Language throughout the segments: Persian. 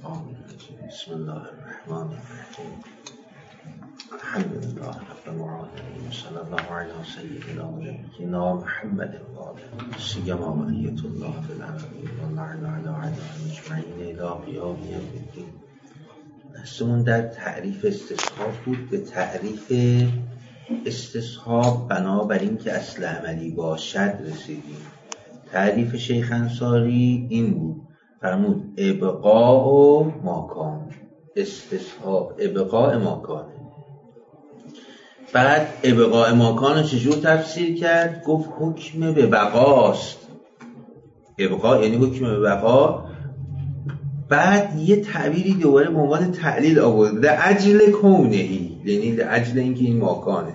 الشیطان الرجیم بسم الله الرحمن الرحیم الحمد لله رب العالمین صلی الله علی سیدنا و نبینا محمد و آله سیما بقیة الله فی الارضین و اللعن علی اعدائهم اجمعین الی قیام یوم الدین. بحثمون در تعریف استصحاب بود. به تعریف استصحاب بنابر این که اصل عملی باشد رسیدیم. تعریف شیخ انصاری این بود، فرمود ابقاء و ماکان، استصحاب ابقاء ماکانه. بعد ابقاء ماکان رو چجور تفسیر کرد؟ گفت حکم به بقاست. ابقاء یعنی حکم به بقا. بعد یه تعبیری دوباره به عنوان تعلیل آورد، لعجل کونهی، یعنی لعجل اینکه این ماکانه.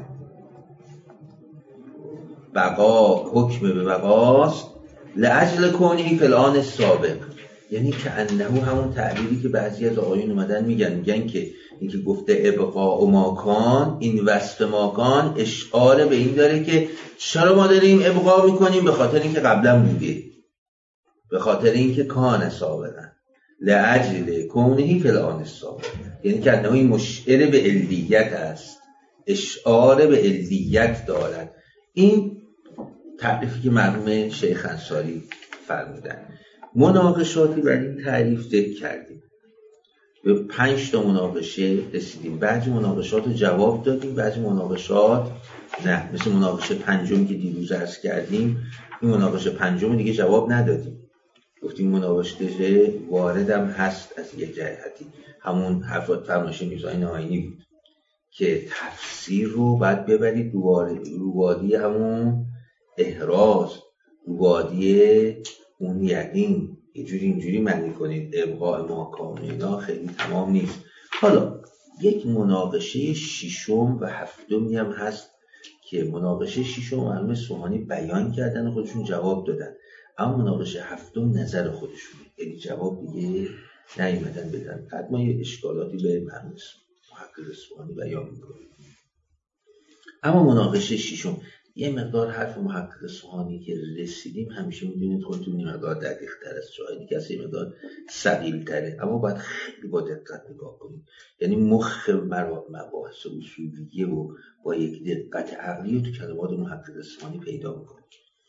بقا حکم به بقاست، لعجل کونهی فی الآن السابق، یعنی که انه همون تعبیری که بعضی از آقایون اومدن میگن که اینکه گفته ابقاء و ماکان، این وصف ماکان اشاره به این داره که چرا ما داریم ابقاء میکنیم؟ به خاطر اینکه قبلا بوده، به خاطر اینکه کان سابقا، لعجل کونهی فی الآن السابق، یعنی که انه این مشعر به علیت است، اشاره به علیت دارد. این تعریفی که مرحوم شیخ انصاری فرمودن. مناقشاتی بر این تعریف ذکر کردیم، به 5 تا مناقشه رسیدیم. بعضی مناقشات رو جواب دادیم، بعضی مناقشات نه، مثل مناقشه پنجم که دیروز عرض کردیم. این مناقشه پنجم دیگه جواب ندادیم، گفتیم مناقشه واردم هست از یک جهتی، همون حرفات فرمایش میرزای ناینی بود که تفسیر رو باید ببرید رو وادی همون احراز، رو وادی اون یقین، یه جوری اینجوری معنی کنید. ابقاء ماکان اینا خیلی تمام نیست. حالا یک مناقشه ششم و هفتمی هم هست که مناقشه ششم علم سوهانی بیان کردن و خودشون جواب دادن، اما مناقشه هفتم نظر خودشونه، یعنی جواب دیگه نیومدن بدن. بعد ما یه اشکالاتی به مرحوم محقق سوهانی بیان میکنیم. اما مناقشه ششم یه مقدار حرف محقق سوهانی که رسیدیم، همیشه میدونید خودتون یه مقدار دقیق تر از جایی که یه مقدار ثقیل تره، اما باید خیلی با دقت نگاه کنید. یعنی مخ مباحث اصولیه و با یک دقت عقلی رو تو کلمات محقق سوهانی پیدا میکنید.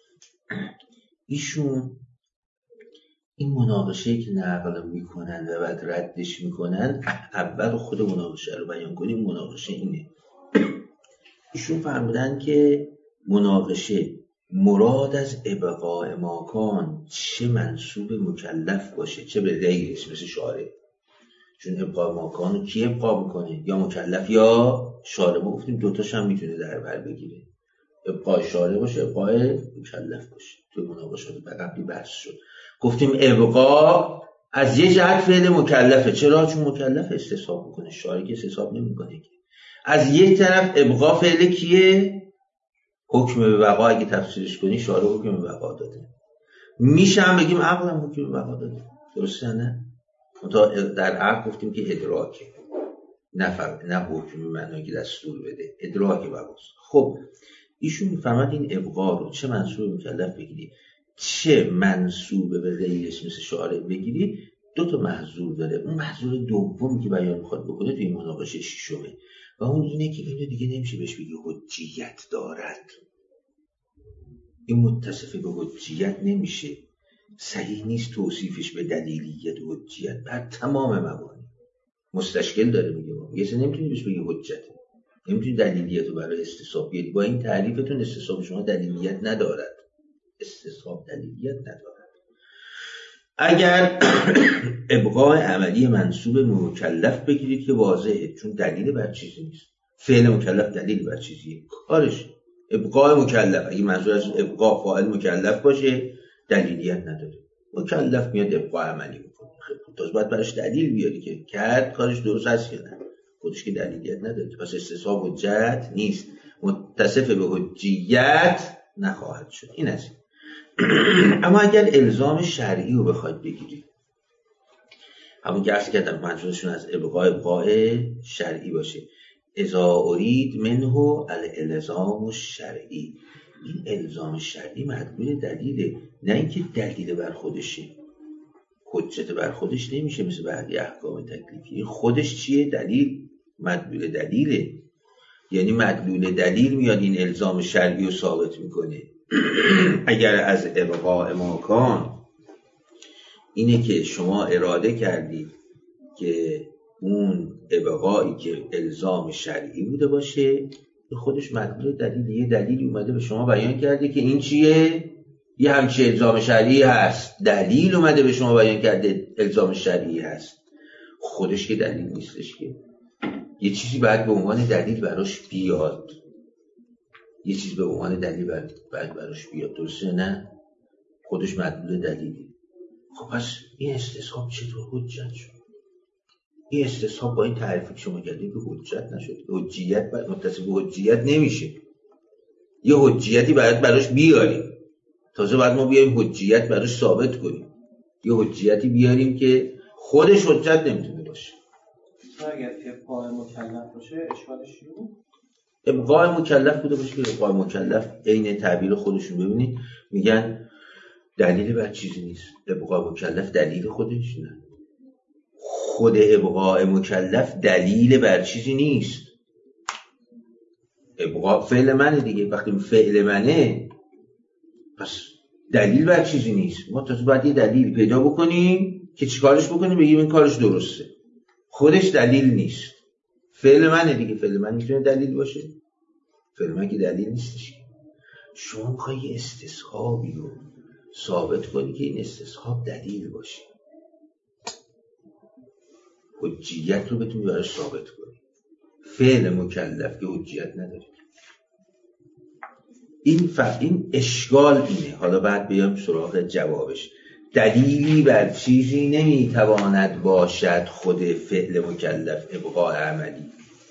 ایشون این مناقشه که نقل میکنن و بعد ردش میکنن، اول خود مناقشه رو بیان کنیم. مناقشه اینه، ایشون فرمودن که مناقشه مراد از ابقاء ماکان چه منسوب مکلف باشه چه به غیرش، مثل شارع. چون ابقاء ماکان رو کی ابقاء میکنه؟ یا مکلف یا شارع. ما گفتیم دوتاش هم میتونه در بر بگیره، ابقاء شارع باشه، ابقاء مکلف باشه. تو مناقشات قبلی بحث شد، گفتیم ابقاء از یه جهت فعل مکلفه. چرا؟ چون مکلف استصحاب میکنه، شارع که استصحاب نمیکنه. از یک طرف ابقاء فعل کیه؟ حکم به بقا. اگه تفسیرش کنی شارع حکم به بقا داده، میشه هم بگیم عقل هم حکم به بقا داده، درسته نه؟ در عقل گفتیم که ادراکه، نه حکم به معنی که دستور بده، ادراک بقاست. خب ایشون میفهمد این ابقاء رو چه منصوب مکلف بگیری چه منصوب به غیرش مثل شارع بگیری، 2 تا محظور داره. اون محظور دومی که بیان میخواد بکنه توی این مناقشه ششمه و اون اینه که اینو دیگه نمیشه بهش بگی حجیت دارد. این متصف به حجیت نمیشه، صحیح نیست توصیفش به دلیلیت و حجیت بر تمام مبانی. مستشکل داره میگه، یه سه نمیتونی بهش بگی حجته، نمیتونی دلیلیت رو برای استصحاب بیاری. با این تعریفتون استصحاب شما دلیلیت ندارد، استصحاب دلیلیت ندارد. اگر ابقاء عملی منصوب مکلف بگیرید که واضحه، چون دلیل بر چیزی نیست. فعل مکلف دلیل بر چیزیه، کارش ابقاء مکلف. اگه منظور از ابقاء فاعل مکلف باشه دلیلیت نداره. مکلف میاد ابقاء عملی میکنه، خب تازه باید برش دلیل بیاری که کرد کارش درست هست یا نه. خودش که دلیلیت نداره، پس استصحاب حجت نیست، متصف به حجیت نخواهد شد. این است. اما اگر الزام شرعی رو بخواید بگیرید، همون که عرض کردم منظورشون از ابقاء شرعی باشه، اذا ارید منه الالزام الشرعی، این الزام شرعی مدلول دلیله، نه اینکه دلیل بر خودشه. حجت بر خودش نمیشه مثل بقیه احکام تکلیفی. خودش چیه؟ دلیل، مدلول دلیله. یعنی مدلول دلیل میاد این الزام شرعی رو ثابت میکنه. اگر از ابقاء ماکان اینه که شما اراده کردید که اون ابقایی که الزام شرعی بوده باشه، خودش مدلول دلیل. یه دلیلی اومده به شما بیان کرده که این چیه؟ یه همچه الزام شرعی هست. دلیل اومده به شما بیان کرده الزام شرعی هست. خودش که دلیل نیستش که. یه چیزی باید به عنوان دلیل براش بیاد. یه چیز به عنوان دلیل باید براش بیاد. درسته نه؟ خودش مدلول دلیلی. خب پس این استصحاب چطور حجت شد؟ این استصحاب با این تعریفی که شما کردید که حجت نشد. حجیت متصل به حجیت نمیشه. یه حجیتی باید براش بیاریم. تازه بعد ما بیاریم حجیت براش ثابت کنیم. یه حجیتی بیاریم که خودش حجت نمیتونه باشه. اگر ابقاء مکلف باشه اشکالش چیه؟ ابقاء مکلف بوده باشه که ابقاء مکلف عین تعبیر خودشون. ببینید میگن دلیل بر چیزی نیست. ابقاء مکلف دلیل خودش نه. خود ابقاء مکلف دلیل بر چیزی نیست. ابقاء فعل منه دیگه. وقتی فعل منه پس دلیل بر چیزی نیست. ما تازه باید یه دلیل پیدا بکنیم که چیکارش بکنیم بگیم این کارش درسته. خودش دلیل نیست. فعل منه دیگه. فعل من میتونه دلیل باشه؟ فعل من که دلیل نیستش. شما میخوای یه استصحابی رو ثابت کنی که این استصحاب دلیل باشه، حجیت رو بتونی براش ثابت کنی. فعل مکلف که حجیت نداره. این اشکال اینه. حالا بعد بیام سراغ جوابش. دلیلی بر چیزی نمیتواند باشد خود فعل مکلف ابقاء عملی.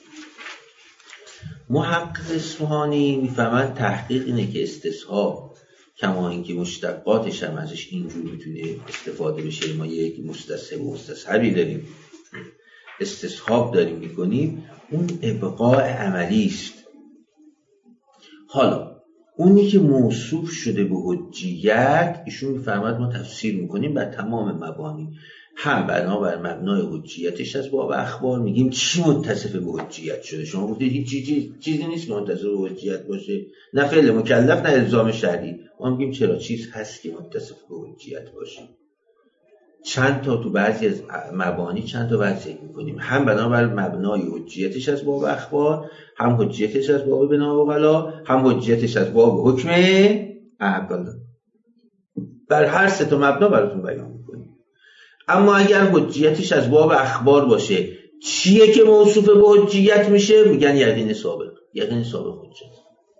محقق اصفهانی میفهمن تحقیق اینه که استصحاب کما اینکه مشتقاتش هم ازش اینجور میتونه استفاده بشه. ما یک مستصحب و مستصحبی داریم، استصحاب داریم میکنیم، اون ابقاء عملی است. حالا اونی که موصوف شده به حجیت، ایشون میفرماد ما تفسیر میکنیم بر تمام مبانی. هم بنابر مبنای حجیتش از باب اخبار میگیم چی متصف به حجیت شده. شما گفتید هیچ چیزی نیست که متصف به حجیت باشه، نه فعل مکلف نه الزام شرعی. ما میگیم چرا چیز هست که متصف به حجیت باشه. چند تا تو بعضی از مبانی چند تا وجه میکنیم. هم بنابر مبنای حجیتش از باب اخبار، هم حجیتش از باب بنا و غلا، هم حجیتش از باب حکم اعقل. بر هر سه تا مبنا براتون بیان میکنیم. اما اگر حجیتش از باب اخبار باشه، چیه که موصوف به حجیت میشه؟ میگن یقین سابق. یقین سابق حجت.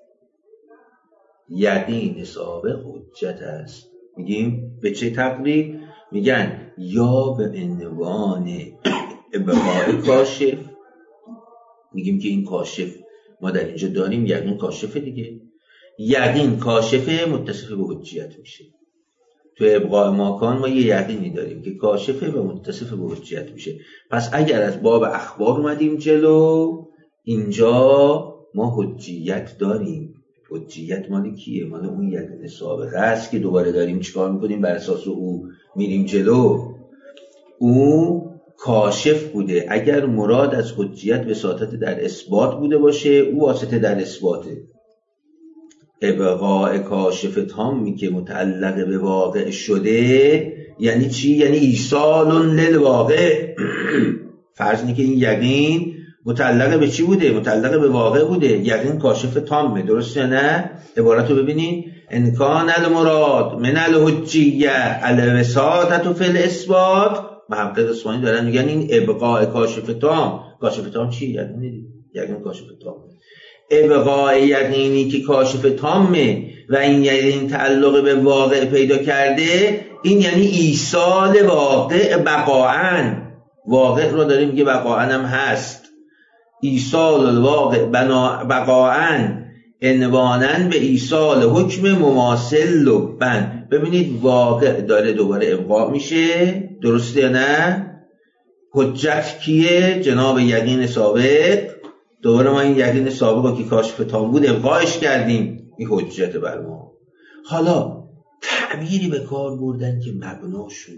یقین سابق حجت است. میگیم به چه تقریب؟ میگن یا به عنوان ابقاء کاشف. میگیم که این کاشف ما در اینجا داریم، یقین کاشفه دیگه. یقین کاشفه متصف به حجیت میشه. تو ابقاء ماکان ما یه یقینی داریم که کاشفه و متصف به حجیت میشه. پس اگر از باب اخبار اومدیم جلو، اینجا ما حجیت داریم. حجیت مال کیه؟ مال اون یقین سابقه است که دوباره داریم چیکار میکنیم؟ بر اساس او میریم جلو. او کاشف بوده. اگر مراد از حجیت وساطت در اثبات بوده باشه، او واسطه در اثباته. ابقاء کاشف تامی که متعلق به واقع شده یعنی چی؟ یعنی ایصال للواقع. فرض اینه که این یقین متعلق به چی بوده؟ متعلق به واقع بوده. یقین کاشف تامه. درسته یا نه؟ عبارت رو ببینید. ان کان المراد من الحجیه الوساطه فی الاثبات. محقق اصفهانی دارن میگن این ابقاء کاشف تام. کاشف تام چی؟ یقین کاشف تام. ابقاء یقینی که کاشف تامه و این یقین تعلق به واقع پیدا کرده، این یعنی ایصال واقع بقاعاً. واقع رو داریم میگه بقاعاً هم هست. ایصال الواقع بقاعاً عنواناً به ایصال حکم مماثل لبن. ببینید واقع داره دوباره ابقاء میشه. درسته یا نه؟ حجت کیه؟ جناب یقین سابق. دوباره ما این یقین سابق که کاشف تام بود ابقاعش کردیم. این حجت بر ما. حالا تعبیری به کار بردن که مبناشونه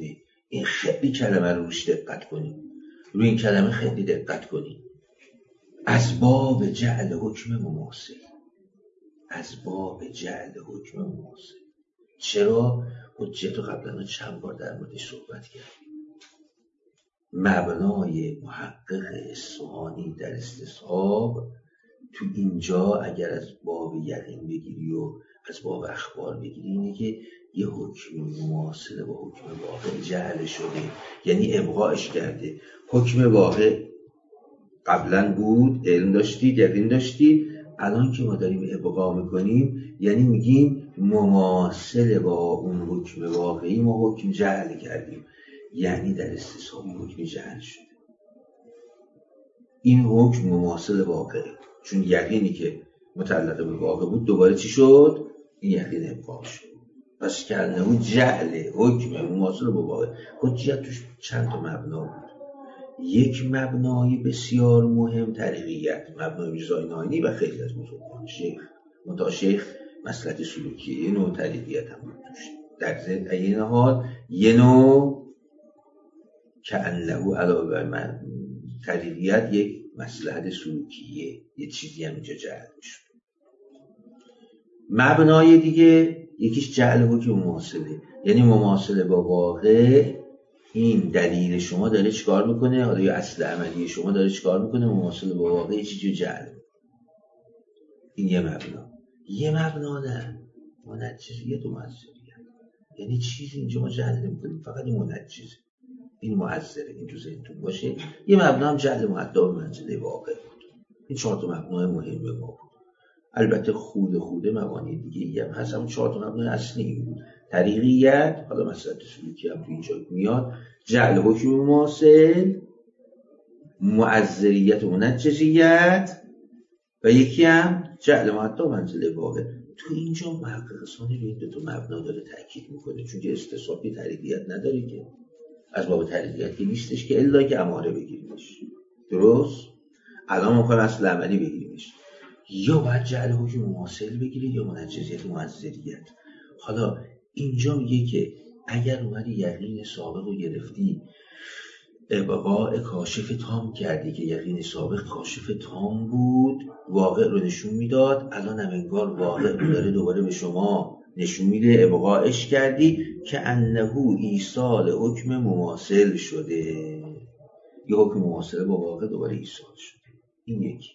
این خیلی کلمه رو روش دقت کنید، روی این کلمه خیلی دقت کنید. اسباب جعل حکم مماثل، اسباب جعل حکم مماثل. چرا؟ حجت رو قبلا چند بار در موردش صحبت کردیم. مبنای محقق اصفهانی در استصحاب تو اینجا اگر از باب یقین بگیری و از باب اخبار بگیری اینه که یه حکم مماثل با حکم واقع جعل شده، یعنی ابقاش کرده. حکم واقع قبلا بود، علم داشتید، یقین داشتید، الان که ما داریم ابقا میکنیم یعنی میگیم مماثل با اون حکم واقعی ما حکم جعل کردیم، یعنی در استصحابی حکم جعل شده. این حکم مماثل واقعه، چون یقینی که متعلق به واقع بود دوباره چی شد؟ این یقین ابقا شد. پس کلمه جعل حکم مماثل با واقع. حجت توش چند تا مبنا بود. یک مبنای بسیار مهم طریقیت، مبنای میرزای ناینی و خیلی از بزرگان شیخ مسلک سلوکیه، یه نوع طریقیت هم بود توش. در ضمن این حال یه نوع کأنه علاوه بر طریقیت یک مسلک سلوکیه، یه چیزی هم اینجا جعل میشه. مبنای دیگه یکیش جعل حکم مماثله، یعنی مماثله با واقع. این دلیل شما داره چیکار میکنه؟ حالا یا اصل عملی شما داره چیکار میکنه؟ مماثله با واقع چیزی جعل. این یه مبنا. یه مبنا نه منجزیت و معذریت، یعنی چیزی اینجا ما جعل نمیکنیم، فقط این منجزه، این معذره. این تو ذهنتون باشه. یه مبنا هم جعل مؤدی به منزله واقع بود. این 4 تا مبنای مهم ما بود. البته خود مبانی دیگه هم هست، اما 4 تا مبنای اصلی این بود. طریقیت، حالا مسئله سلوکی هم تو اینجا میاد، جعل حکم مماثل، معذریت و منجزیت و یکی هم جعل مؤدی به منزله واقع. تو اینجا محقق ثانی روی این 2 تا مبنا داره تاکید میکنه، چون که استصحابی طریقیت نداره که، از باب طریقیت که نیستش که الا که اماره بگیریمش. درست؟ الان ما میخوایم اصل عملی بگیریمش، یا باید جعل حکم مماثل بگیری یا منجزیت و معذریت. حالا اینجا میگه که اگر اومدی یقین سابق رو گرفتی، ابقاء کاشف تام کردی که یقین سابق کاشف تام بود، واقع رو نشون میداد، الان هم انگار واقع رو داره دوباره به شما نشون میده، ابقاءش کردی که انه ایصال حکم مماثل شده، یه حکم مماثل با واقع دوباره ایصال شده. این یکی.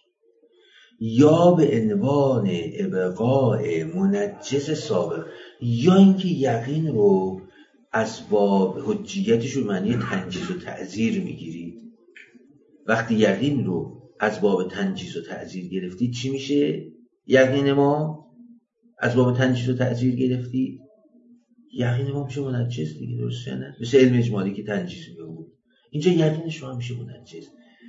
یا به عنوان ابقاء منجز سابق، یا اینکه یقین رو از باب حجیتش رو معنی تنجیز و تعزیر میگیرید. وقتی یقین رو از باب تنجیز و تعزیر گرفتید چی میشه؟ یقین ما از باب تنجیز و تعزیر گرفتید، یقین ما میشه منجز دیگه، درسته نه؟ مثل علم اجمالی که تنجیز میگه، اینجا یقین شما میشه منجز.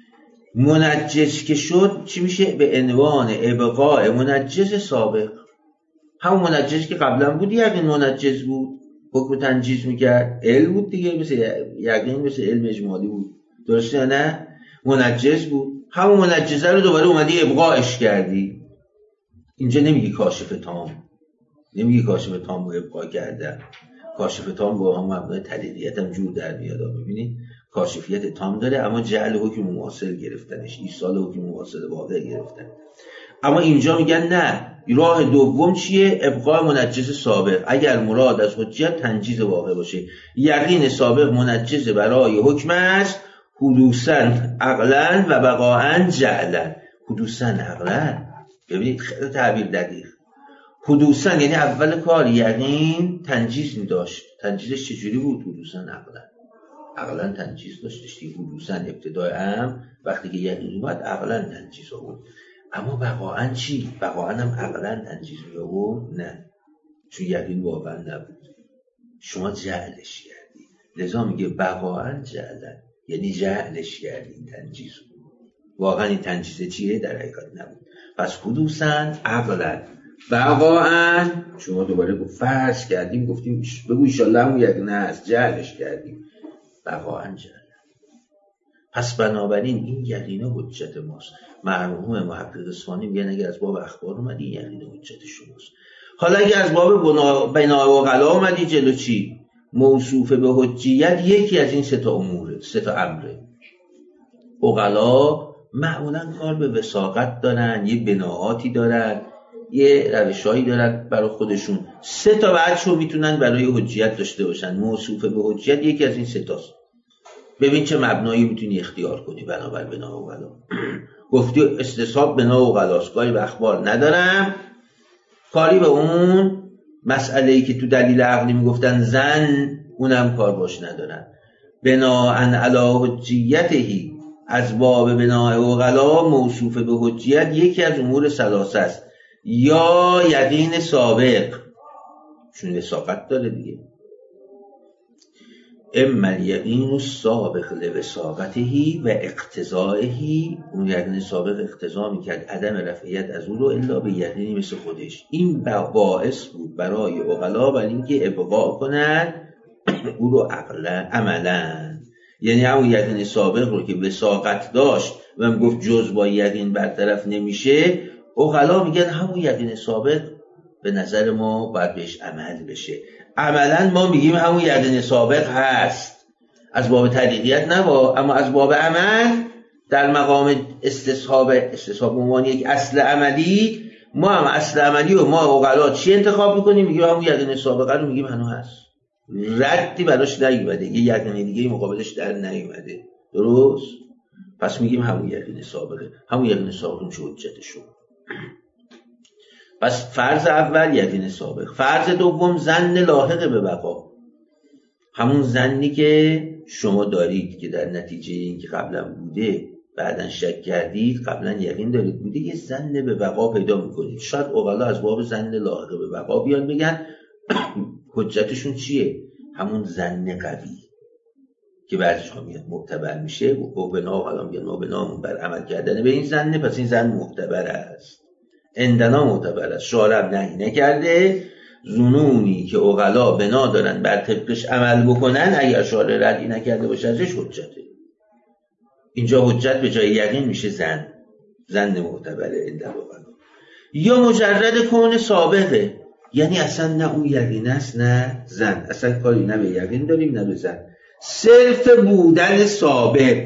منجز که شد چی میشه؟ به عنوان ابقاء منجز سابق. همون منجزی که قبلا بود یقین منجز بود، حکم تنجیز میکرد، علم بود دیگه، مثل یقین مثل علم اجمالی بود، درسته یا نه؟ منجز بود، همون منجزه رو دوباره اومدی ابقاءش کردی. اینجا نمیگی کاشف تام، نمیگی کاشف تام رو ابقاء کردن. کاشف تام با هم مبنای طریقیت هم جور در میاد. ببینید کاشفیت تام داره، اما جعل حکم مماثل گرفتنش، ایصال حکم مماثل واقع گرفتن. اما اینجا میگن نه، راه دوم چیه؟ ابقاء منجز سابق. اگر مراد از حجت تنجیز واقع باشه، یقین سابق منجز برای حکم است، حدوثاً عقلاً و بقاءً جعلاً. حدوثاً عقلاً، ببینید خیلی تعبیر دقیق. حدوثاً یعنی اول کار یقین تنجیز می‌داشت. تنجیزش چجوری بود؟ حدوثاً عقلاً. عقلاً تنجیز داشتش. حدوثاً ابتدای امر وقتی که یقین اومد عقلاً تنجیز آورد. اما بقاءً چی؟ بقاءً هم عقلاً تنجیز می‌آورد؟ نه، چون یقین واقعاً نبود، شما جعلش کردی. لذا میگه بقاءً جعلاً، یعنی جعلش کردی. این تنجیز بود، واقعاً این تنجیز چیه؟ در حقیقت نبود. پس حدوثاً عقلاً، بقاءً شما دوباره فرض کردیم، گفتیم بگو ایشالله همون یقین هست، جعلش کردیم. بقاءً جعلاً. پس بنابراین این یقین حجت ماست. مرحوم محقق اصفهانی میگن اگر از باب اخبار اومدی یقین حجت شماست. حالا اگر از باب بنا و غلا اومدی جلو چی؟ موصوف به حجیت یکی از این 3 اموره، 3 امره. عقلا معمولا کار به وثاقت دارن، یه بناعاتی دارن، یه روشایی دارن برای خودشون. 3 بچه‌ها میتونن برای حجیت داشته باشن. موصوف به حجیت یکی از این 3 تاست. ببین چه مبنایی میتونی اختیار کنی بنابر بنا عقلا. گفتی استصحاب بنا عقلاست، کاری به اخبار ندارم، کاری به اون مسئله‌ای که تو دلیل عقلی میگفتن زن، اونم کار باش ندارن. بناءً علی حجیتهی، از باب بناء عقلا موصوف به حجیت یکی از امور 3 است. یا یقین سابق، چون وثاقت داره دیگه. اما الیقین السابق لوثاقته و اقتضائه، اون یقین سابق اقتضا میکرد عدم رفعیت از اون رو الا به یقینی مثل خودش. این باعث بود برای عقلا برای اینکه ابقاء کنن او رو عملا، یعنی همون یقین سابق رو که وثاقت داشت و هم گفت جز با یقین برطرف نمیشه، عقلا میگن همون یقین سابق به نظر ما باید بهش عمل بشه. عملا ما میگیم همون یقین سابق هست، از باب طریقیت نبا، اما از باب عمل در مقام استصحاب عنوان یک اصل عملی، ما هم اصل عملی و ما عقلا چی انتخاب میکنیم؟ میگیم همون یقین سابقه رو میگیم هنوز هست، ردی براش نیومده، یه یقین دیگه مقابلش در نیومده. درست؟ پس میگیم همون یقین سابقه، همون یقین سابقه میشه حجتشون. پس فرض اول یقین سابق. فرض دوم ظن لاحق به بقا، همون ظنی که شما دارید که در نتیجه این که قبلا بوده بعدن شک کردید، قبلا یقین دارید بوده، یه ظن به بقا پیدا میکنید. شاید عقلا از باب ظن لاحق به بقا بیان بگن حجتشون چیه؟ همون ظن قوی که بعضیش ها میاد معتبر میشه و بنا عقلا میگن ما بنامون بر عمل کردن به این ظنه، پس این ظن معتبر است، عندنا معتبر است، شارع نهی نکرده. ظنونی که عقلا بنا دارن بر طبقش عمل بکنن، اگر شارع ردی نکرده باشه ازش حجته. اینجا حجت به جای یقین میشه ظن معتبره عند عقلا. یا مجرد کون سابقه، یعنی اصلا نه اون یقین است نه ظن، اصلا کاری نه به یقین داریم نه به ظن، صرف بودن سابق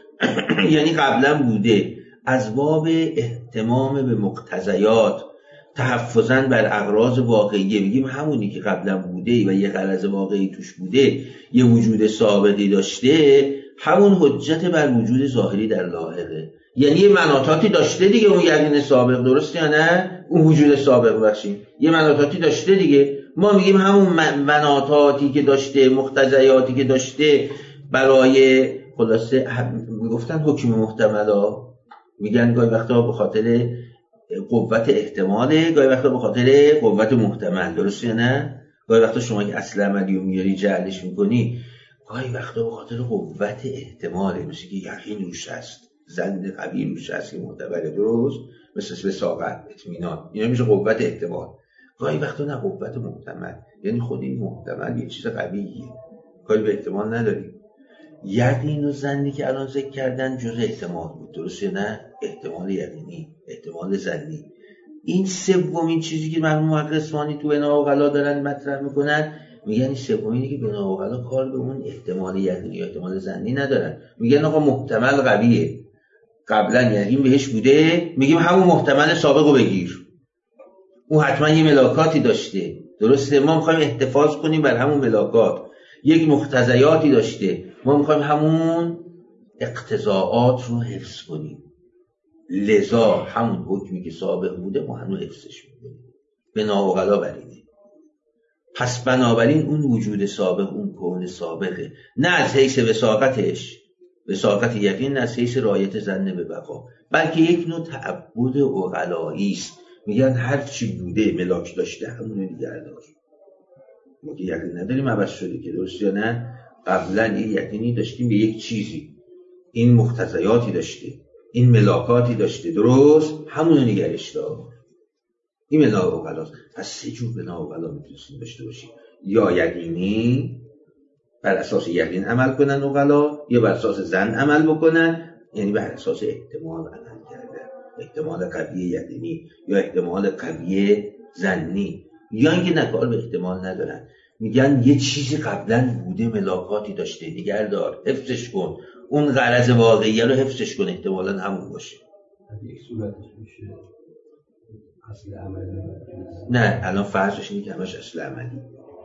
یعنی قبلا بوده، از باب اهتمام به مقتضیات، تحفظاً بر اغراض واقعیه، میگیم همونی که قبلا بوده و یه غرض واقعی توش بوده، یه وجود سابقی داشته، همون حجت بر وجود ظاهری در لاحقه. یعنی یه مناطاتی داشته دیگه اون یقین سابق، درست یا نه؟ اون وجود سابق بخشیم یه مناطاتی داشته دیگه، ما میگیم همون مناطاتی که داشته، مقتضیاتی که داشته، برای خلاصه میگفتن حکم محتملا، میگن گاهی وقتا به خاطر قوت احتماله، گاهی وقتا به خاطر قوت محتمل، درست یا نه؟ گاهی وقتا شما که اصل عملی رو میاری جعلش میکنی، گاهی وقتا به خاطر قوت احتماله، مثل که یقین روش هست، ظن قوی روش هست که معتبره، درست؟ مثل وثاقت، اطمینان، اینا میشه قوت احتمال. گاهی وقتا نه قوت محتمل، یعنی خود این محتمل یه چیز قویه، کاری به احتمال نداری. یقین و ظنی که الان ذکر کردن جز احتمال بود، درست یا نه؟ احتمال یقینی، احتمال ظنی. این سومین چیزی که مرحوم محقق اصفهانی تو بنا عقلا دارن مطرح میکنن، میگن این سومینی که بنا عقلا کار به اون احتمال یقینی یا احتمال ظنی ندارن، میگن آقا محتمل قویه، قبلا یقین بهش بوده، میگیم همون محتمل سابقو بگیر، اون حتما یه ملاکاتی داشته، درسته؟ ما میخوایم احتفاظ کنیم بر همون ملاکات، یک مقتضیاتی داشته، ما میخوایم همون اقتضاعات رو حفظ کنیم، لذا همون حکمی که سابق بوده ما هنوز حفظش میکنیم. بنا عقلا بر اینه. پس بنابراین اون وجود سابق، اون کون سابقه، نه از حیث وثاقتش، وثاقت یقین، نه از حیث رایت ظن به بقا، بلکه یک نوع تعبد عقلایی است. میگن هر چی بوده ملاک داشته همون دیگر داشت. ما که یقین نداریم عوض شده که، درست یا نه؟ قبلا یه یقینی داشتیم به یک چیزی، این مقتضیاتی داشته، این ملاکاتی داشته، درست؟ همونو نگرش دار. این بنا عقلاست. پس 3 جور بنا عقلا میتونستیم داشته باشیم، یا یقینی بر اساس یقین عمل کنن عقلا، یا بر اساس ظن عمل بکنن، یعنی بر اساس احتمال عمل کردن، احتمال قوی یقینی یا احتمال قوی ظنی، یا اینکه نکار به احتمال ندارن. میگن یه چیزی قبلا بوده، ملاکاتی داشته، نگهدار، حفظش کن، اون غرض واقعیه رو حفظش کن، احتمالاً همون باشه. یک صورتش میشه اصل عملی. نه الان فرضش اینه که همش اصل عملی.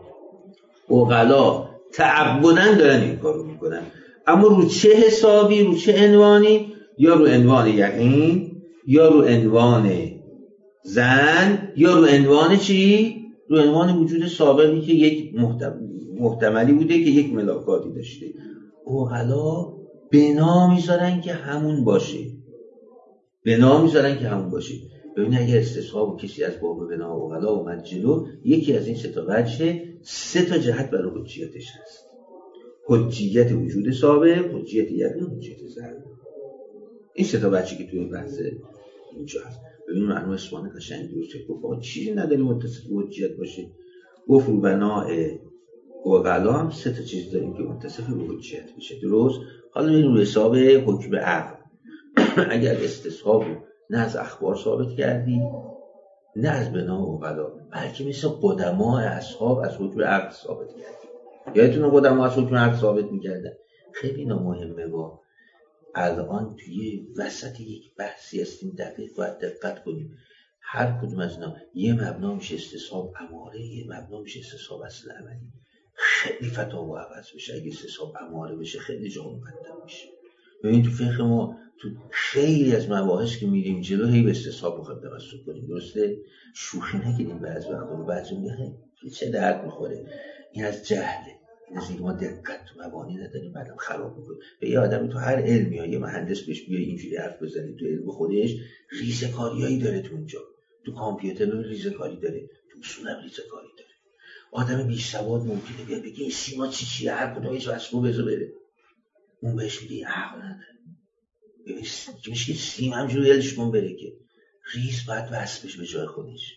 عقلا تعبداً دارن این کارو میکنن، اما رو چه حسابی، رو چه عنوانی؟ یا رو عنوان یقین، یا رو عنوان ظن، یا رو عنوان چی؟ رو عنوان وجود سابقی که یک محتملی بوده که یک ملاکاتی داشته. عقلا بنا میذارن که همون باشه، بنا میذارن که همون باشه. ببین اگر استصحاب و کسی از باب بنا و عقلا اومد جلو، یکی از این سه تا وجه، سه تا جهت برای حجیتش هست: حجیت وجود سابق، حجیت یقین، حجیت ظن. این سه تا وجهی که توی بحث اینجا هست. ببین معنی اسوان قشنگ درست گفت، چیزی نداری متصف به حجیت باشه. گفت رو بناء عقلا هم سه تا چیز داریم که متصف به حجیت بشه. درست؟ حالا این رو حساب حکم عقل. اگر استصحاب نه از اخبار ثابت کردی، نه از بنا و عقلا، بلکه مثل قدما اصحاب از حکم عقل ثابت کردی. یادتونه قدما از حکم عقل ثابت میکردن؟ خیلی اینا مهمه. با الان توی وسط یک بحثی هستیم، دقیق باید دقت کنیم. هر کدوم از اینا یه مبنا میشه استصحاب اماره، یه مبنا میشه استصحاب اصل عملی. خیلی فتاوا عوض بشه اگه استصحاب اماره بشه، خیلی جا مقدم میشه. ببین تو فقه ما تو خیلی از مباحث که میریم جلو هی به استصحاب بخوایم توسط کنیم. درسته؟ شوخی نگیریم. بعضی وقتا بعضی میگن چه درد میخوره، این از جهله، این از اینکه ما دقت تو مبانی نداریم، بعدم خراب میکنیم. به یه آدمی تو هر علمی ها، یه مهندس بهش بیای اینجوری حرف بزنی تو علم خودش، ریزه‌کاریایی داره تو اونجا، تو کامپیوتر ریزه‌کاری داره، تو اصول هم ریزه‌کاری داره. آدم بی سواد ممکنه بیاد بگه این سیما چیه، هر کدوم هیچ واسو بزو بره، اون بهش میگه عقل نداره. ببین میشه سیم همجوری یادش کن بره که ریز باید وصل بشه به جای خودش.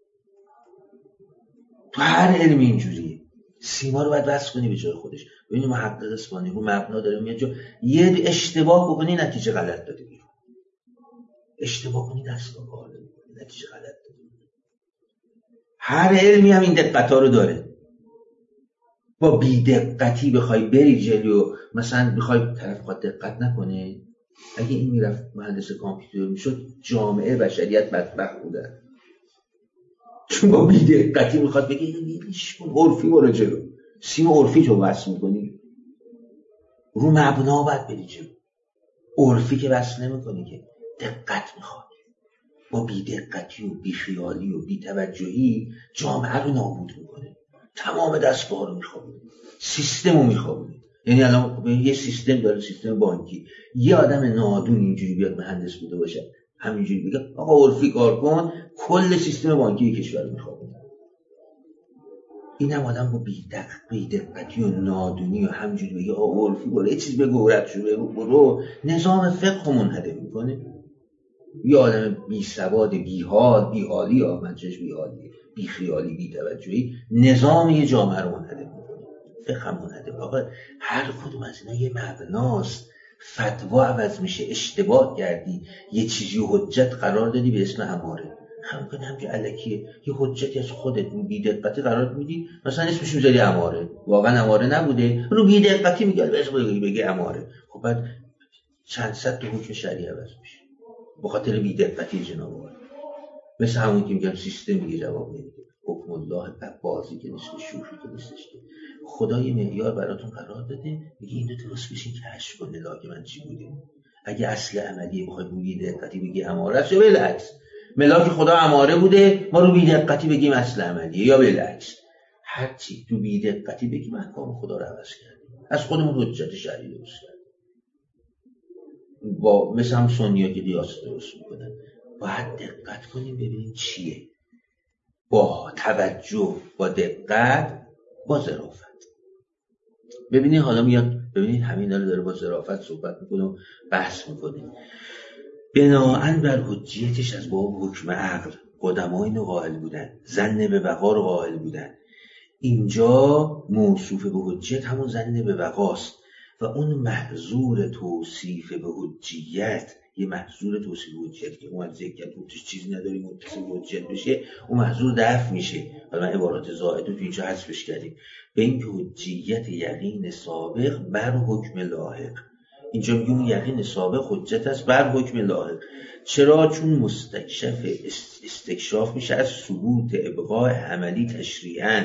تو هر علمی اینجوریه، سیما رو باید وصل کنی به جای خودش. ببین محقق اصفهانی رو مبنا داره میاد جو یه اشتباه بکنی نتیجه غلط داده بیرون، اشتباه کنی دست و کار نتیجه غلط داده. هر علمی هم این دقت‌ها رو داره. با بی دقتی بخوای بری جلو، مثلا بخوای طرف خود دقت نکنه، اگه این میرفت مهندس کامپیوتر میشد جامعه بشریت بدبخت بودن. چون با بی دقتی میخواد بگه ایش کن، عرفی برو جلو، سیم عرفی تو وصل میکنی، رو مبنا باید بری جلو. عرفی که وصل نمیکنی که، دقت میخواد. با بی دقتی و بی خیالی و بی توجهی جامعه رو نابود میکنه، تمام دستگاه رو میخوابونه، سیستم رو میخوابونه. یعنی الان یه سیستم داره، سیستم بانکی، یه آدم نادون اینجوری بیاد مهندس بوده باشه همینجوری بگه آقا عرفی کار کن، کل سیستم بانکی کشور رو میخوابونه. اینم آدم با بی دقتی و نادونی و همینجوری بگه آقا عرفی برو، یه چیز بگو رد شو برو، نظام فقه منهدم میکنه. یه آدم بی سواد، بی حال، بی حالی، منچش بی حالی، بی خیالی، بی توجهی، نظام یه جامعه رو منهدم میکنه. فقه منهدم. آقا هر کدوم از اینا یه مبناست، فتوا عوض میشه، اشتباه کردی، یه چیزی حجت قرار دادی به اسم اماره، همون همجا الکیه، یه حجتی از خودت رو بی دقتی قرار میدی، مثلا اسمش میذاری اماره، واقعا اماره نبوده، رو بی دقتی میگه بگه اماره. خب بعد چند صد تا حکم شرعی عوض میشه به خاطر بی دقتی جناب عالی. مثل همون که میگم سیستم میگه جواب نمیده، حکم الله بازی که نیست، شوخی که نیستش که خدای معیار براتون قرار داده، میگه این دو درست بشین کشف کن لاگ من چی بوده. اگه اصل عملی بخوای رو بی دقتی بگی اماره است، یا بالعکس ملاک خدا اماره بوده ما رو بی دقتی بگیم اصل عملیه، یا بالعکس هر چی تو بی دقتی بگیم احکام خدا رو عوض کردیم، از خودمون حجت شرعی درست کردیم. با مثل هم سنی‌ها که قیاس درست میکنن، باید دقت کنیم ببینیم چیه، با توجه، با دقت، با ظرافت. ببینید حالا میاد، ببینید همین رو داره با ظرافت صحبت میکنه و بحث میکنه. بناءً بر حجیتش از باب حکم عقل قدما اینو قائل بودن، ظن به بقا رو قائل بودن. اینجا موصوف به حجیت همون ظن به بقاست و اون محظور توصیف به حجیت یه محصول توصیف حجت که اومد ذکر کرد گفتش چیزی نداری متصل حجت بشه، اون محصول دفع میشه. حالا من عبارات زائد رو تو اینجا حذفش کردیم. به این که حجیت یقین سابق بر حکم لاحق، اینجا میگیم یقین سابق حجت است بر حکم لاحق. چرا؟ چون مستکشف استکشاف میشه از ثبوت ابقاء عملی تشریعاً.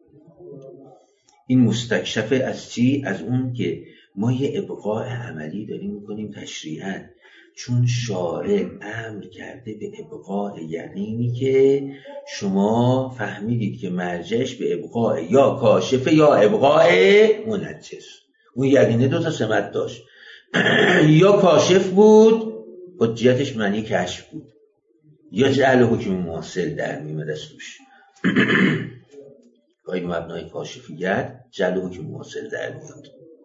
این مستکشف از چی؟ از اون که ما یه ابقاء عملی داریم میکنیم تشریعاً، چون شارع امر کرده به ابقاء یقینی که شما فهمیدید که مرجعش به ابقاء یا کاشفه یا ابقاء منجز. اون یقینه دو تا سمت داشت، یا کاشف بود حجیتش معنی کشف بود، یا جعل حکم مواصل در میمد از توش. گاهی مبنای کاشفیت جعل حکم مواصل در میاد،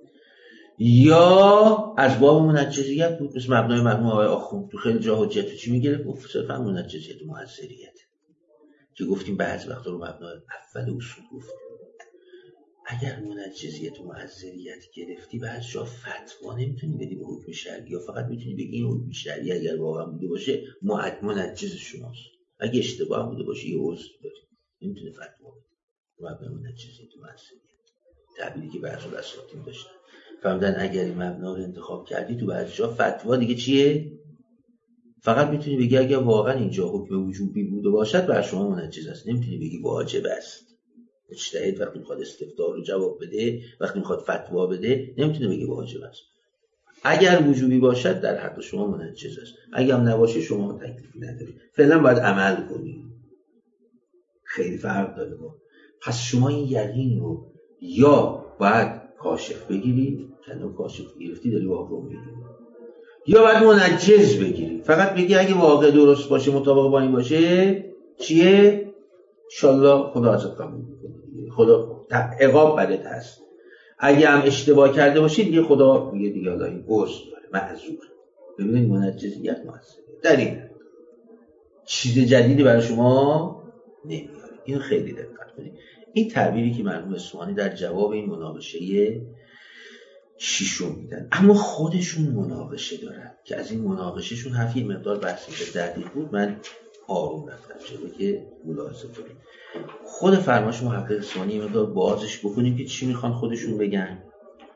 یا از باب منجزیت بود، مثل مبنای مرحوم آقای آخوند تو خیلی جا حجت چی میگرفت؟ گفت صرفا منجزیت مؤثریت که گفتیم بعضی وقتا رو مبنای اول اصول گفتیم. اگر منجزیت و مؤثریت گرفتی بعضی جا فتوا نمیتونی بدی به حکم شرعی، یا فقط میتونی بگی این حکم شرعی اگر واقعا بوده باشه منجز شماست، اگه اشتباه بوده باشه یه عذر داری، نمیتونه فتوا بده. مبنای منجزیت و مؤثریت تعبیری که بعضی اساتید داشتن فهمیدن اگر این مبنا رو انتخاب کردی تو بعضی جا فتوا دیگه چیه؟ فقط میتونی بگی اگر واقعا اینجا حکم وجوبی بوده باشد بر شما منجز است، نمیتونی بگی واجب است. مجتهد وقتی میخواد استفتاء رو جواب بده، وقتی میخواد فتوا بده، نمیتونه بگه واجب است. اگر وجوبی باشد در حق شما منجز است، اگر هم نباشه شما تکلیفی نداری، فعلا باید عمل کنی. خیلی فرق داره با. پس شما این یقین رو یا باید کاشف بگیری، کنون کاشف گرفتی داری واقع میگیری، یا باید منجز بگیری، فقط بگی اگه واقع درست باشه مطابق با این باشه چیه؟ انشالله خدا ازت قبول میکنه، خدا عقاب برات هست. اگه هم اشتباه کرده باشی دیگه خدا میگه دیگه حالا این عذر داره، معذور. ببینید منجزیت مؤثره در این چیز جدیدی برای شما نمیاره. اینو خیلی دقت کنید. این تعبیری که مرحوم اصفهانی در جواب این مناقشه شیشم میدن، اما خودشون مناقشه دارن که از این مناقشهشون حرفی مقدار بحثی که دقیق بود، من آروم رفتم چرا که ملاحظه کنیم. خود فرمایش محقق اصفهانی مقدار بازش بکنیم که چی میخوان خودشون بگن.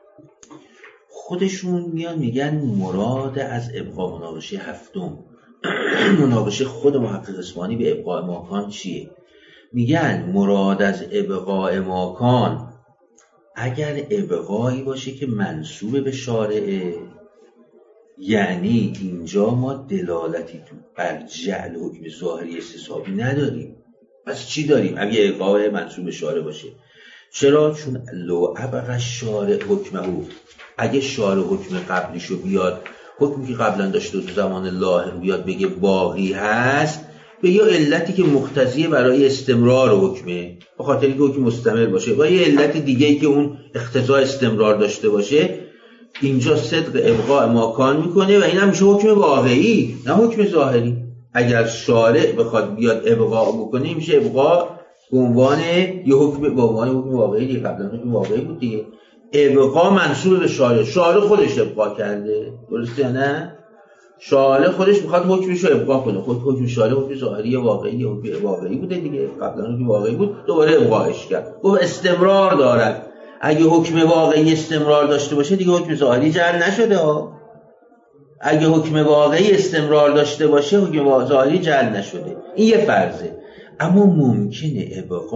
خودشون میان میگن مراد از ابقاء مناقشه هفتم مناقشه خود محقق اصفهانی به ابقاء ماکان چیه؟ میگن مراد از ابقاء ماکان اگر ابقایی باشه که منسوب به شارعه، یعنی اینجا ما دلالتی تو بر جعل حکم ظاهری استصحابی نداریم. پس چی داریم اگه ابقای منسوب به شارع باشه؟ چرا؟ چون لو ابقى شارع حکمه، اگه شارع حکم قبلیشو بیاد، حکمی که قبلا داشته تو زمان لاحق بیاد بگه باقی هست، به یه علتی که مقتضیه برای استمرار حکمه، به خاطر اینکه حکم مستمر باشه، و یه علت دیگه‌ای که اون اقتضای استمرار داشته باشه، اینجا صدق ابقاء ماکان میکنه و این هم میشه حکم واقعی نه حکم ظاهری. اگر شارع بخواد بیاد ابقاء بکنه میشه ابقاء به عنوان یه حکم، به عنوان حکم واقعی دیگه، قبلا حکم واقعی بود دیگه. ابقاء منسوب به شارع، شارع خودش ابقاء کرده، درسته یا نه؟ شارع خودش میخواد حکمش رو ابقاء کنه، خود حکم شارع حکم ظاهری واقعی حکم واقعی بوده دیگه، قبلا حکم واقعی بود دوباره ابقاءش کرد، گفت استمرار دارد. اگه حکم واقعی استمرار داشته باشه دیگه حکم ظاهری جعل نشده ها. اگه حکم واقعی استمرار داشته باشه حکم ظاهری جعل نشده. این یه فرضه. اما ممکنه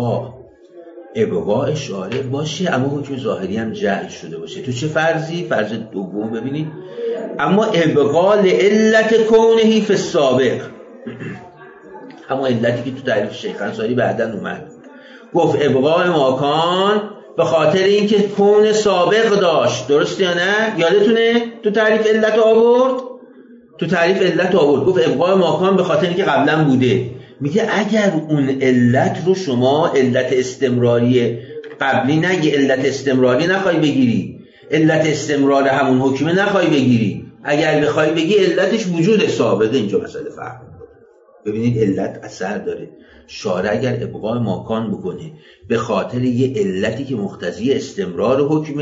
ابقاء شارع باشه اما حکم ظاهری هم جعل شده باشه. تو چه فرضی؟ فرض دوم ببینید. اما ابقاء لعلت کونه فی السابق، اما علتی که تو تعریف شیخ انصاری بعداً اومد، گفت ابقاء ماکان به خاطر اینکه کون سابق داشت، درست یا نه؟ یادتونه تو تعریف علت آورد؟ تو تعریف علت آورد گفت ابقاء ماکان به خاطر اینکه قبلا بوده. میگه اگر اون علت رو شما علت استمراری قبلی نگی، علت استمراری نخوای بگیری، علت استمرار همون حکمه نخوای بگیری، اگر بخوای بگی علتش وجود سابقه، اینجا مسئله فرق میکنه. ببینید علت اثر داره. شارع اگر ابقاء ماکان بکنه به خاطر یه علتی که مقتضی استمرار حکمه،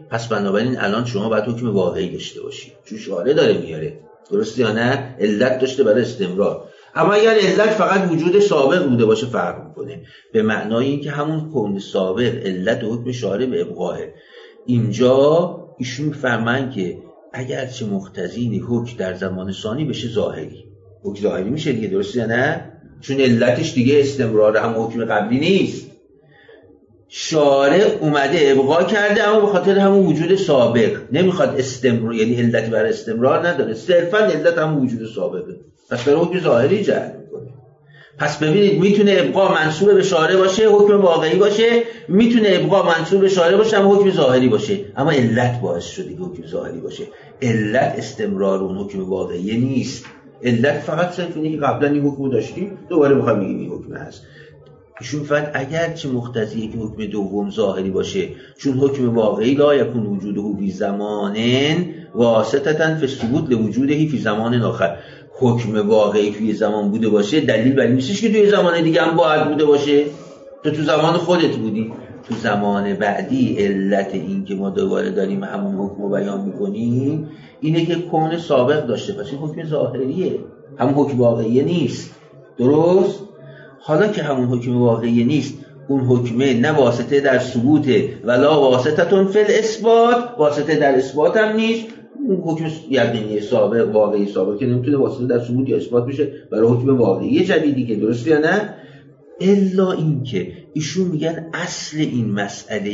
پس بنابراین الان شما باید حکم واقعی داشته باشید، چون شارع داره میاره، درست یا نه؟ علت داشته برای استمرار. اما اگر علت فقط وجود سابق بوده باشه فرق میکنه، به معنای اینکه همون کون سابق علت حکم شارع به ابقاه. اینجا ایشون میفرمایند که اگرچه مقتضی حکم در زمان ثانی بشه ظاهری، حکم ظاهری میشه دیگه، درست یا نه؟ چون علتش دیگه استمرار هم حکم قبلی نیست. شارع اومده ابقا کرده اما به خاطر همون وجود سابق نمیخواد استمرار، یعنی علت برای استمرار نداره، صرفا علت همون وجود سابقه، پس داره حکم ظاهری جعل میکنه. پس ببینید میتونه ابقا منسوب به شارع باشه حکم واقعی باشه، میتونه ابقا منسوب به شارع باشه اما حکم ظاهری باشه، اما علت باعث شده که حکم ظاهری باشه. علت استمرار اون حکم واقعی نیست، علت فقط صرف اینه که قبلا این حکم داشتیم دوباره میخوایم بگیم این حکم هست. ایشون فقط اگر چه مقتضیه که حکم دوم ظاهری باشه، چون حکم واقعی لا یکون وجوده فی زمان واسطه فی ثبوت لوجوده فی زمان آخر. حکم واقعی توی زمان بوده باشه دلیل بر این نیستش که توی زمان دیگه هم باید بوده باشه. تو زمان خودت بودی، تو زمان بعدی علت این که ما دوباره داریم همون حکم رو بیان میکنیم اینه که کون سابق داشته، پس این حکم ظاهریه، همون حکم واقعی نیست. درست؟ حالا که همون حکم واقعی نیست، اون حکمه نه واسطه در ثبوته ولا واسطه فی الاثبات، واسطه در اثبات هم نیست. اون حکم یقینی سابق واقعی سابق که نمیتونه واسطه در ثبوت یا اثبات بشه برای حکم واقعی جدیدی که، درست یا نه؟ الا اینکه ایشون میگن اصل این مسئله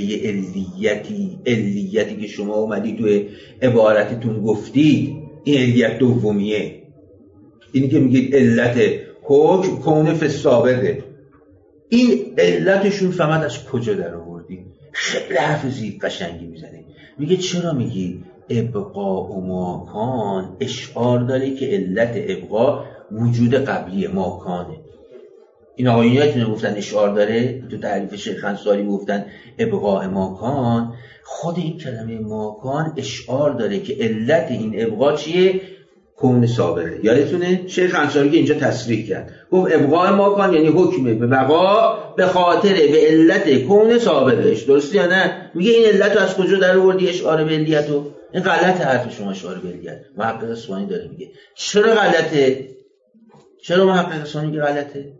علیتی که شما اومدی توی عبارتتون گفتید، این علیت دومیه، اینی که میگید علت حکم کون فی سابقه، این علتشون فقط از کجا در آوردی؟ خیلی حرف زیاد قشنگی میزنه، میگه چرا میگی ابقا و ماکان؟ اشعار داره که علت ابقا وجود قبلی ماکانه. این آقایونیاتونه گفتن اشعار داره، تو تعریف شیخ انصاری گفتن ابقاء ماکان. خود این کلمه ماکان اشعار داره که علت این ابقا چیه؟ کون سابقه. یادتونه شیخ انصاری که اینجا تصریح کرد گفت ابقاء ماکان یعنی حکم به بقا به خاطر به علت کون سابقش، درسته یا نه؟ میگه این علت رو از کجا در آوردی اشعار به علیتو؟ این غلط حرف شما اشعار به علیت. محقق اصفهانی داره میگه چرا غلطه؟ چرا محقق اصفهانی میگه غلطه؟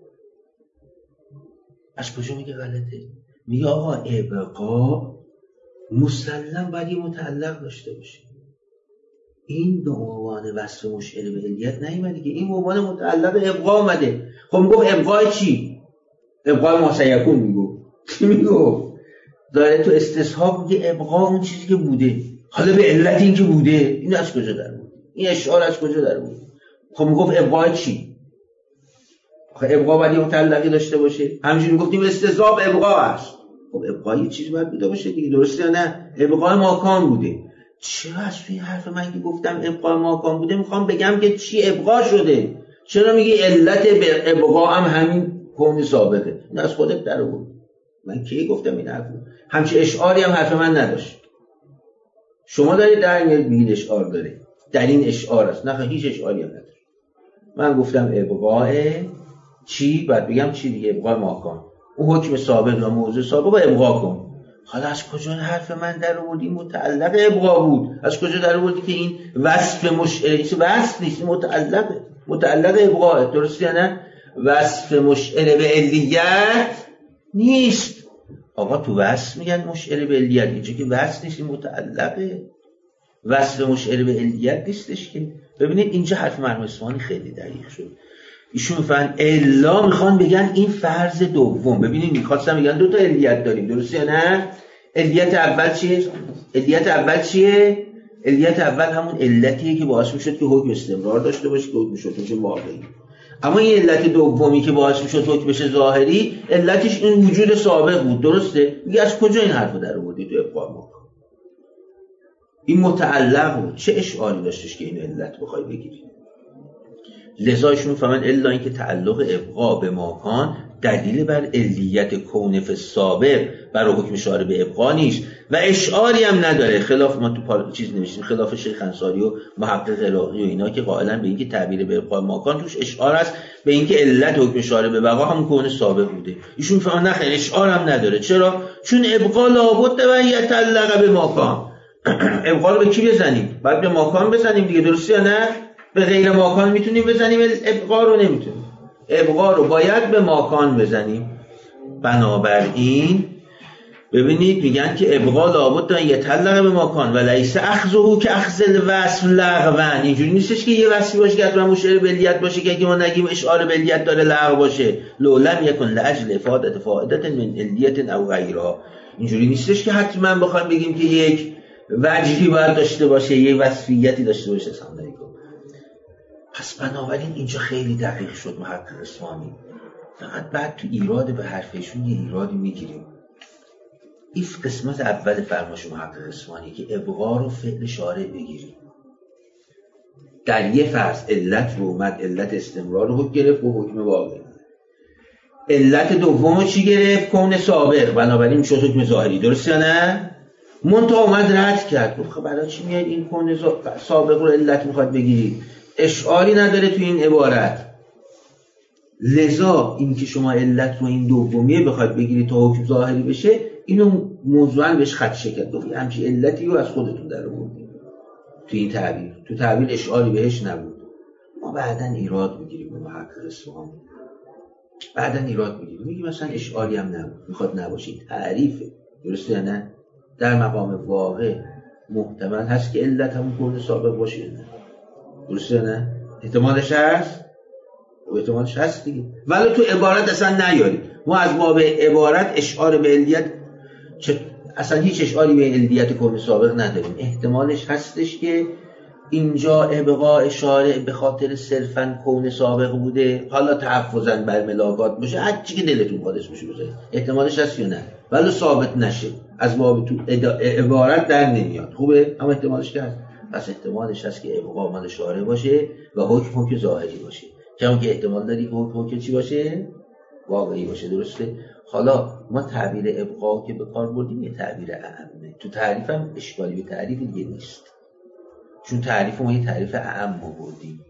از کجا میگه غلطه؟ میگه آقا ابقا مسلم باید یه متعلق داشته باشه. این به عنوان وصف مشعر به علیت نیومده که، این به عنوان متعلق ابقا اومده. خب میگه ابقای چی؟ ابقای ما سیکون میگه. چی میگه؟ داره تو استصحاب میگه ابقا اون چیزی که بوده. حالا به علت این که بوده، این از کجا در بود؟ این اشعار از کجا در بود؟ خب میگه ابقای چی؟ ابقا باید یه متعلقی داشته باشه. همینجوری گفتیم استضاف ابقا است. خب ابقا یه چیزی باید بوده باشه دیگه، درسته یا نه؟ ابقا ماکان بوده. چرا از توی حرف من که گفتم ابقا ماکان بوده میخوام بگم که چی ابقا شده؟ چرا میگی علت به ابقا هم همین کون سابقه؟ این از خودت در آورد. من کی گفتم این حرفو؟ همچین اشعاری هم حرف من نداشت. شما دارید در میگید اشعار داره. در این اشعار است. نه هیچ اشعاری هم نداره. من گفتم ابقا چی؟ باید بگم چی دیگه؟ ابقا ماکان. اون حکم سابق یا موضوع سابق رو ابقا کن. حالا از کجا حرف من در آوردی متعلق ابقا بود؟ از کجا در آوردی که این وصف مشعر وصف نیست، متعلقه، متعلق ابقا، درست یا نه؟ وصف مشعر به علیت نیست. آقا تو وصف میگن مشعر به علیت، اینجا که وصف نیست، این متعلقه. وصف مشعر به علیت نیستش که. ببینید اینجا حرف مرحوم اصفهانی خیلی دقیق شد. ایشون میفهمن الا میخوان بگن این فرض دوم. ببینید میخواستم بگن دو تا علیت داریم، درسته یا نه؟ علیت اول چیه؟ علیت اول همون علتیه که باعث میشد که حکم استمرار داشته باشه، که حکم شد میشه واقعی. اما این علت دومی که باعث میشد حکم بشه ظاهری، علتش این وجود سابق بود، درسته؟ میگه از کجا این حرفو در آوردی تو ابقا ماکان؟ این متعلق بود، چه اشعاری داشتش که این علت بخوای بگیری؟ لذا ایشون فهمن الا اینکه تعلق ابقا به ماکان دلیل بر علیت کون فی السابق برای حکم شارع به ابقا نیست و اشعاری هم نداره، خلاف ما تو چیز نوشتیم، خلاف شیخ انصاری و محقق عراقی و اینا که قائلن به اینکه تعبیر به ابقا ماکان توش اشعار است به اینکه علت حکم شارع به بقا هم کون سابق بوده. ایشون فهمن نه خیر، اشعار هم نداره. چرا؟ چون ابقا لابد و یتعلق به ماکان. ابقا رو به کی بزنیم؟ باید به ماکان بزنیم دیگه، درسته یا نه؟ به غیر ماکان میتونیم بزنیم، ابقا رو نمیتونیم. ابقا رو باید به ماکان بزنیم. بنابراین ببینید میگن که ابقا لابد ان یتعلق به ماکان و لیس اخذه که اخذ الوصف لغوا. اینجوری نیستش که یه وصفی باشه که حتما مشعر به علیت باشه که اگه ما نگیم اشعار به علیت داره لغو باشه. لو لم یکن لاجل افاده فائده من علیت او غیرها. اینجوری نیستش که حتما بخوایم بگیم که یک وجهی باید داشته باشه، یه وصفیتی داشته باشه. سلام علیکم. پس بنابراین اینجا خیلی دقیق شد محقق اصفهانی. فقط بعد تو ایراد به حرفشون یه ایرادی میگیریم. این قسمت اول فرمایش محقق اصفهانی که ابقا رو فعل شارع بگیریم. در یه فرض علت رو اومد، علت استمرار رو حکم گرفت و حکم واقعی. علت دوم رو چی گرفت؟ کون سابق. بنابراین میشه حکم ظاهری، درسته یا نه؟ منتها اومد رد کرد. خب برای چی میاد این کون سابق رو علت میخواد بگیرید؟ اشعاری نداره تو این عبارت. لذا این که شما علت رو این دومیه بخواید بگیرید تا حکم ظاهری بشه، اینو موضوعاً بهش خدشه کرد. گفت همچین علتی رو از خودتون در آوردید تو این تعبیر. تو تعبیر اشعاری بهش نبود. ما بعداً ایراد میگیریم به محقق اصفهانی. بعداً ایراد میگیریم، میگیم مثلا اشعاری هم نبود، میخواد نباشه، تعریفه، درسته یا نه؟ در مقام واقع محتمل هست که علت همون کون سابق باشه، نه درسته یا نه؟ احتمالش هست و احتمالش هست دیگه. ولی تو عبارت اصلا نیارید. ما از باب عبارت اشعار به علیت اصلا هیچ اشعاری به علیت کون سابق نداریم. احتمالش هستش که اینجا ابقا اشاره به خاطر صرفاً کون سابق بوده، حالا تحفظاً بر ملاکات باشه، هر چی که دلتون خواهد اسمش بذارید. احتمالش هست یا نه؟ ولی ثابت نشه، از باب تو عبارت در نمیاد. خوبه؟ اما احتمالش که هست. پس احتمالش هست که ابقا مال اشاره باشه و حکم ظاهری باشه. کما که احتمال داری که حکم چی باشه؟ واقعی باشه، درسته؟ حالا ما تعبیر ابقا که به کار بردیم یه تعبیر اعمه. تو تعریفم اشکالی به تعریف دیگه نیست. چون تعریف ما یه تعریف اعم بردیم.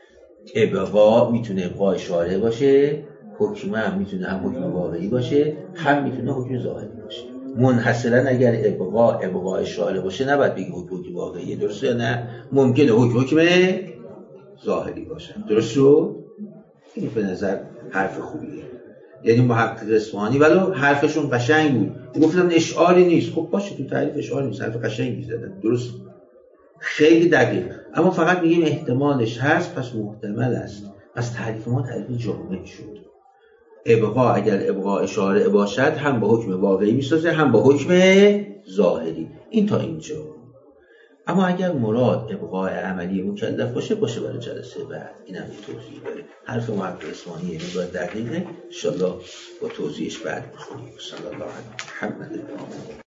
ابقا میتونه ابقا اشاره باشه، حکم هم میتونه هم حکم واقعی باشه، هم میتونه حکم ظاهری باشه. منحصرا اگر ابقا اشاره باشه نباید بگی حکم واقعی، درسته یا نه؟ ممکنه حکم ظاهری باشه. درست شد؟ این به نظر حرف خوبیه. یعنی محقق اصفهانی ولو حرفشون قشنگ بود، گفتن اشعاری نیست. خب باشه، تو تعریف اشعاری نیست، حرف قشنگی زدن، درست، خیلی دقیق. اما فقط میگیم احتمالش هست، پس محتمل است. پس تعریف ما تعریف جامع شد. ابقا اگر ابقا اشاره باشد هم با حکم واقعی میسازه، هم با حکم ظاهری. این تا اینجا. اما اگر مراد ابقاء عملی مکلف باشه برای جلسه بعد. این هم توضیح داره. حرف محقق اصفهانی یه مقدار دقیقه، ان شاءالله با توضیحش بعد بخونیم. صلی الله علیه محمد.